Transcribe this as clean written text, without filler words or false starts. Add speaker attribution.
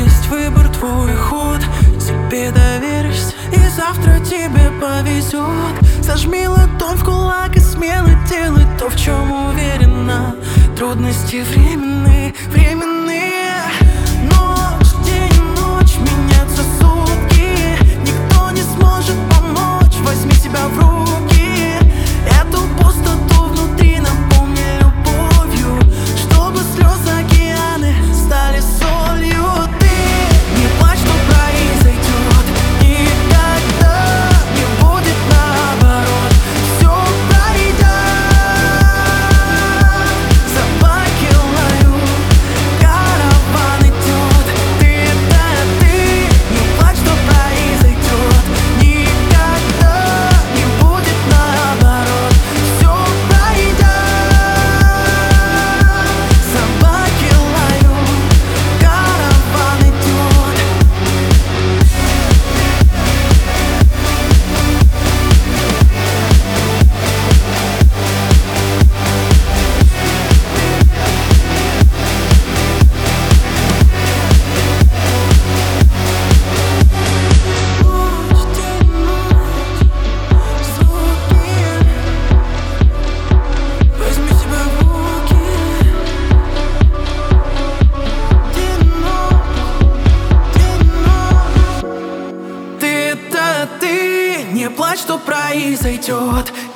Speaker 1: есть выбор, твой ход. Себе доверишься, и завтра тебе повезет. Зажми ладонь в кулак и смело делай то, в чем уверена. Трудности временные, временные. Ночь, день, ночь, меняются сутки. Никто не сможет помочь, возьми себя в руки. Эту пустоту внутри наполни любовью, чтобы слезы океаны стали солью. Ты не плачь, что произойдет, никогда не будет наоборот. Все пройдет, собаки лают, караван идет. Ты не плачь, что произойдет, никогда не будет наоборот. Все пройдет, собаки лают, караван идет. Ночь, день, ночь, звуки. Возьми себя в руки. День, ночь. Ты не плачь, что произойдет,